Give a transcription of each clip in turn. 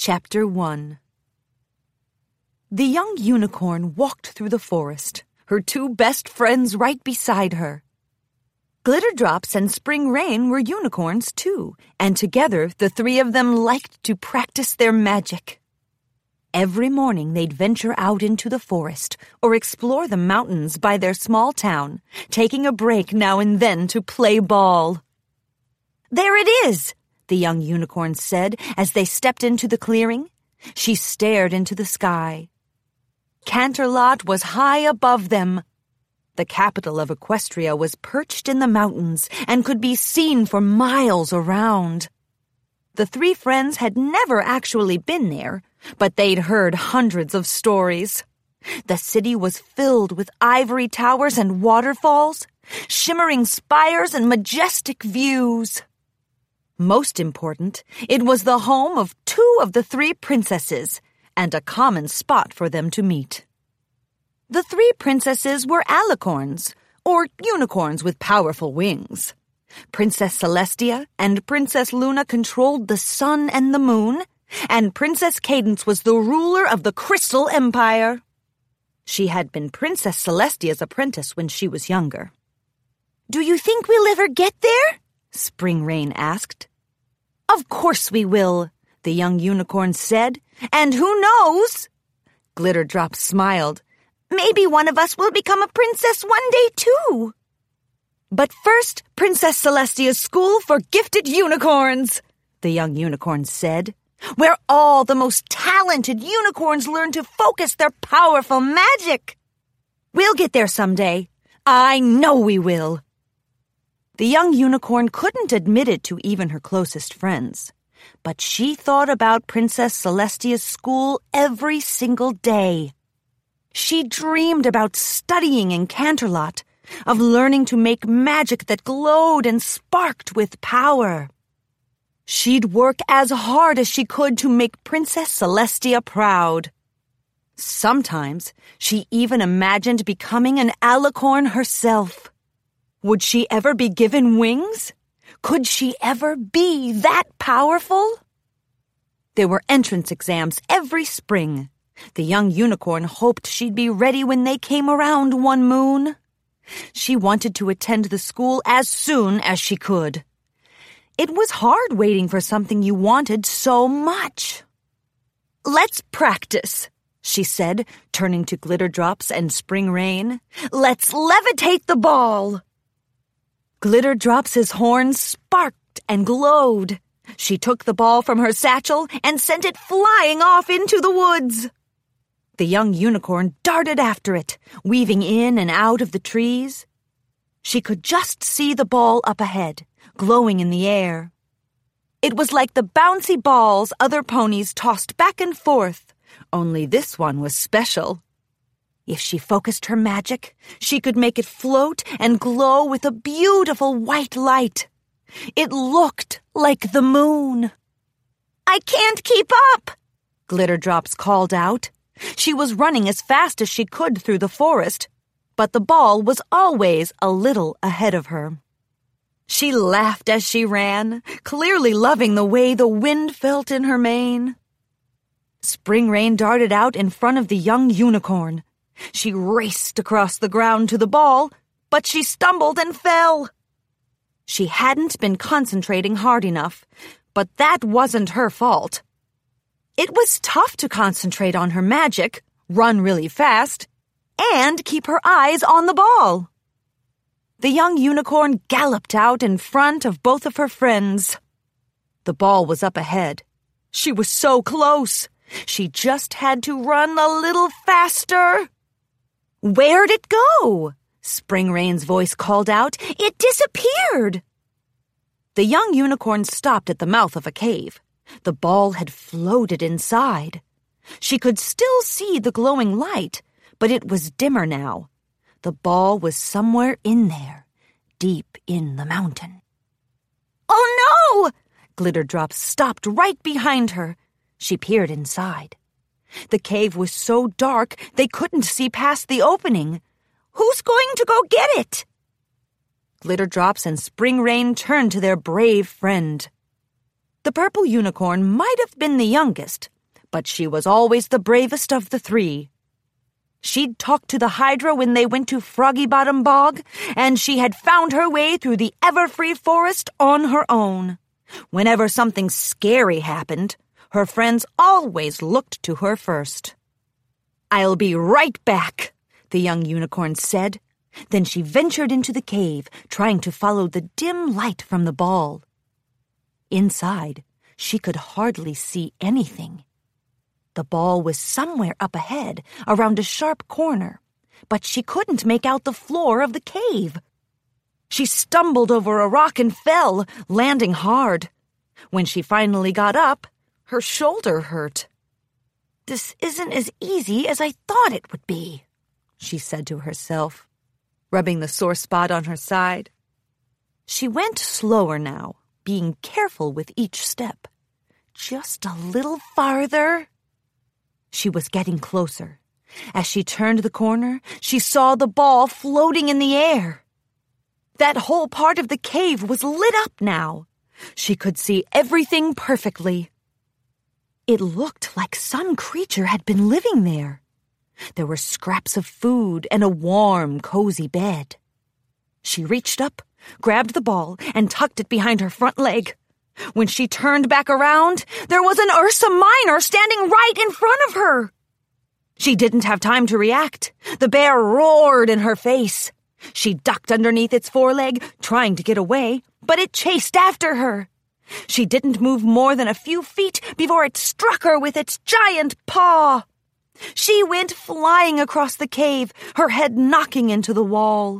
Chapter 1. The young unicorn walked through the forest, her two best friends right beside her. Glitterdrops and Spring Rain were unicorns too, and together the three of them liked to practice their magic. Every morning they'd venture out into the forest or explore the mountains by their small town, taking a break now and then to play ball. "There it is," the young unicorn said as they stepped into the clearing. She stared into the sky. Canterlot was high above them. The capital of Equestria was perched in the mountains and could be seen for miles around. The three friends had never actually been there, but they'd heard hundreds of stories. The city was filled with ivory towers and waterfalls, shimmering spires and majestic views. Most important, it was the home of two of the three princesses, and a common spot for them to meet. The three princesses were alicorns, or unicorns with powerful wings. Princess Celestia and Princess Luna controlled the sun and the moon, and Princess Cadence was the ruler of the Crystal Empire. She had been Princess Celestia's apprentice when she was younger. "Do you think we'll ever get there?" Spring Rain asked. "Of course we will," the young unicorn said. "And who knows?" Glitterdrop smiled. "Maybe one of us will become a princess one day too." "But first, Princess Celestia's School for Gifted Unicorns," the young unicorn said, "where all the most talented unicorns learn to focus their powerful magic. We'll get there someday. I know we will." The young unicorn couldn't admit it to even her closest friends, but she thought about Princess Celestia's school every single day. She dreamed about studying in Canterlot, of learning to make magic that glowed and sparked with power. She'd work as hard as she could to make Princess Celestia proud. Sometimes she even imagined becoming an alicorn herself. Would she ever be given wings? Could she ever be that powerful? There were entrance exams every spring. The young unicorn hoped she'd be ready when they came around one moon. She wanted to attend the school as soon as she could. It was hard waiting for something you wanted so much. "Let's practice," she said, turning to Glitterdrops and Spring Rain. "Let's levitate the ball." Glitterdrops's horns sparked and glowed. She took the ball from her satchel and sent it flying off into the woods. The young unicorn darted after it, weaving in and out of the trees. She could just see the ball up ahead, glowing in the air. It was like the bouncy balls other ponies tossed back and forth, only this one was special. If she focused her magic, she could make it float and glow with a beautiful white light. It looked like the moon. "I can't keep up!" Glitterdrops called out. She was running as fast as she could through the forest, but the ball was always a little ahead of her. She laughed as she ran, clearly loving the way the wind felt in her mane. Spring Rain darted out in front of the young unicorn. She raced across the ground to the ball, but she stumbled and fell. She hadn't been concentrating hard enough, but that wasn't her fault. It was tough to concentrate on her magic, run really fast, and keep her eyes on the ball. The young unicorn galloped out in front of both of her friends. The ball was up ahead. She was so close. She just had to run a little faster. "Where'd it go?" Spring Rain's voice called out. "It disappeared!" The young unicorn stopped at the mouth of a cave. The ball had floated inside. She could still see the glowing light, but it was dimmer now. The ball was somewhere in there, deep in the mountain. "Oh no!" Glitterdrop stopped right behind her. She peered inside. The cave was so dark they couldn't see past the opening. "Who's going to go get it?" Glitterdrops and Spring Rain turned to their brave friend. The purple unicorn might have been the youngest, but she was always the bravest of the three. She'd talked to the Hydra when they went to Froggy Bottom Bog, and she had found her way through the Everfree Forest on her own. Whenever something scary happened, her friends always looked to her first. "I'll be right back," the young unicorn said. Then she ventured into the cave, trying to follow the dim light from the ball. Inside, she could hardly see anything. The ball was somewhere up ahead, around a sharp corner, but she couldn't make out the floor of the cave. She stumbled over a rock and fell, landing hard. When she finally got up, her shoulder hurt. "This isn't as easy as I thought it would be," she said to herself, rubbing the sore spot on her side. She went slower now, being careful with each step. Just a little farther. She was getting closer. As she turned the corner, she saw the ball floating in the air. That whole part of the cave was lit up now. She could see everything perfectly. It looked like some creature had been living there. There were scraps of food and a warm, cozy bed. She reached up, grabbed the ball, and tucked it behind her front leg. When she turned back around, there was an Ursa Minor standing right in front of her. She didn't have time to react. The bear roared in her face. She ducked underneath its foreleg, trying to get away, but it chased after her. She didn't move more than a few feet before it struck her with its giant paw. She went flying across the cave, her head knocking into the wall.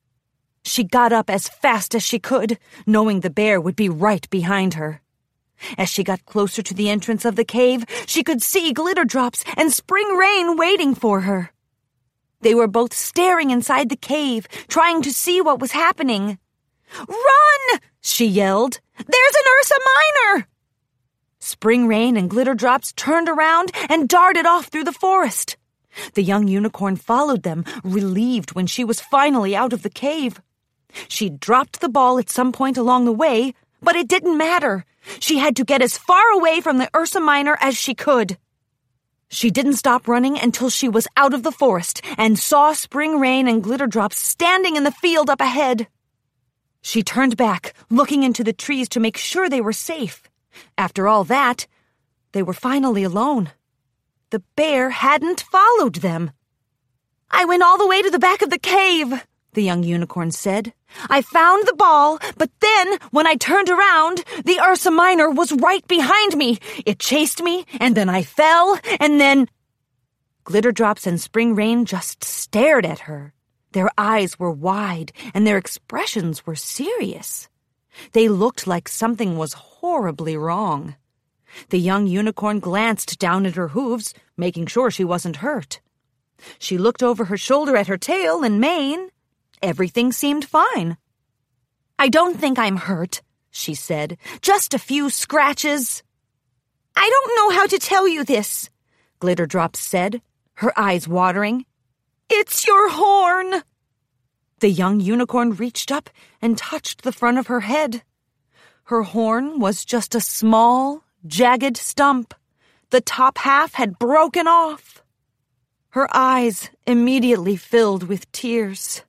She got up as fast as she could, knowing the bear would be right behind her. As she got closer to the entrance of the cave, she could see Glitterdrops and Spring Rain waiting for her. They were both staring inside the cave, trying to see what was happening. "Run!" she yelled. "There's an Ursa Minor!" Spring Rain and Glitterdrops turned around and darted off through the forest. The young unicorn followed them, relieved when she was finally out of the cave. She dropped the ball at some point along the way, but it didn't matter. She had to get as far away from the Ursa Minor as she could. She didn't stop running until she was out of the forest and saw Spring Rain and Glitterdrops standing in the field up ahead. She turned back, looking into the trees to make sure they were safe. After all that, they were finally alone. The bear hadn't followed them. "I went all the way to the back of the cave," the young unicorn said. "I found the ball, but then, when I turned around, the Ursa Minor was right behind me. It chased me, and then I fell, and then—" Glitterdrops and Spring Rain just stared at her. Their eyes were wide, and their expressions were serious. They looked like something was horribly wrong. The young unicorn glanced down at her hooves, making sure she wasn't hurt. She looked over her shoulder at her tail and mane. Everything seemed fine. "I don't think I'm hurt," she said. "Just a few scratches." "I don't know how to tell you this," Glitterdrops said, her eyes watering. "It's your horn." The young unicorn reached up and touched the front of her head. Her horn was just a small, jagged stump. The top half had broken off. Her eyes immediately filled with tears.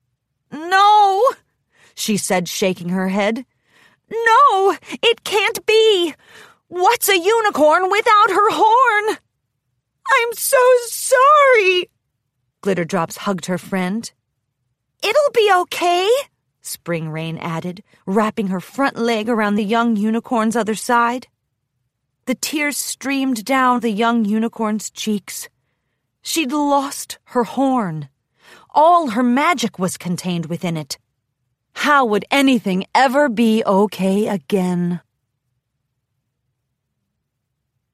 "No," she said, shaking her head. "No, it can't be. What's a unicorn without her horn?" "I'm so sorry." Glitterdrops hugged her friend. "It'll be okay," Spring Rain added, wrapping her front leg around the young unicorn's other side. The tears streamed down the young unicorn's cheeks. She'd lost her horn. All her magic was contained within it. How would anything ever be okay again?